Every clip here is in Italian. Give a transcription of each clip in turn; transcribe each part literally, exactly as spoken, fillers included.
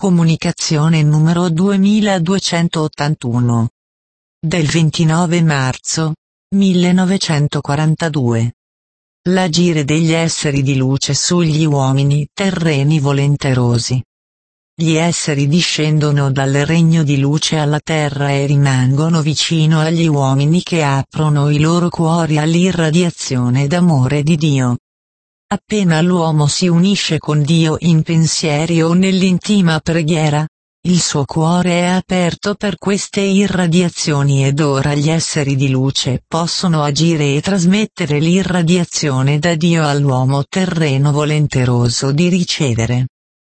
Comunicazione numero duemiladuecentottantuno. Del ventinove marzo millenovecentoquarantadue. L'agire degli esseri di luce sugli uomini terreni volenterosi. Gli esseri discendono dal regno di luce alla terra e rimangono vicino agli uomini che aprono i loro cuori all'irradiazione d'amore di Dio. Appena l'uomo si unisce con Dio in pensieri o nell'intima preghiera, il suo cuore è aperto per queste irradiazioni ed ora gli esseri di luce possono agire e trasmettere l'irradiazione da Dio all'uomo terreno volenteroso di ricevere.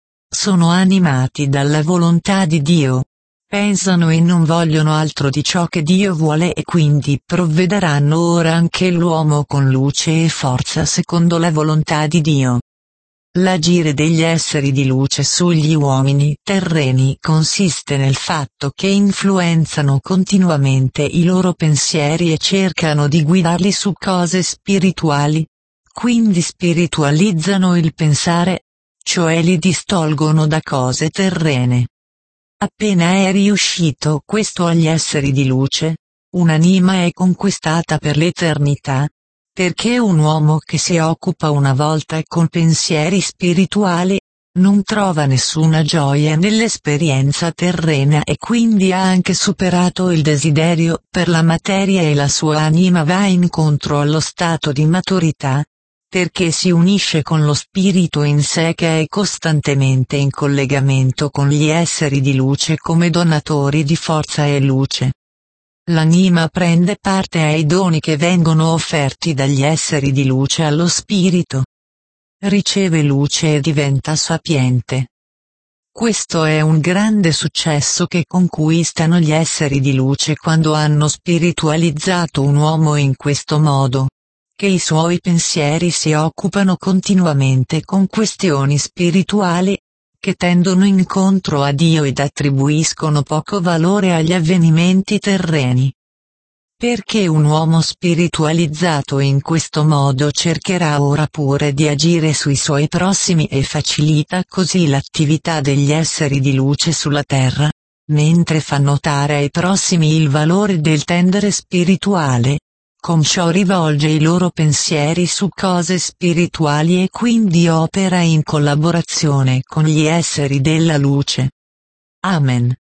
Sono animati dalla volontà di Dio, pensano e non vogliono altro di ciò che Dio vuole e quindi provvederanno ora anche l'uomo con luce e forza secondo la volontà di Dio. L'agire degli esseri di luce sugli uomini terreni consiste nel fatto che influenzano continuamente i loro pensieri e cercano di guidarli su cose spirituali, quindi spiritualizzano il pensare, cioè li distolgono da cose terrene. Appena è riuscito questo agli esseri di luce, un'anima è conquistata per l'eternità, perché un uomo che si occupa una volta con pensieri spirituali, non trova nessuna gioia nell'esperienza terrena e quindi ha anche superato il desiderio per la materia e la sua anima va incontro allo stato di maturità, perché si unisce con lo spirito in sé che è costantemente in collegamento con gli esseri di luce come donatori di forza e luce. L'anima prende parte ai doni che vengono offerti dagli esseri di luce allo spirito. Riceve luce e diventa sapiente. Questo è un grande successo che conquistano gli esseri di luce quando hanno spiritualizzato un uomo in questo modo, che i suoi pensieri si occupano continuamente con questioni spirituali, che tendono incontro a Dio ed attribuiscono poco valore agli avvenimenti terreni. Perché un uomo spiritualizzato in questo modo cercherà ora pure di agire sui suoi prossimi e facilita così l'attività degli esseri di luce sulla terra, mentre fa notare ai prossimi il valore del tendere spirituale. Con ciò rivolge i loro pensieri su cose spirituali e quindi opera in collaborazione con gli esseri della luce. Amen.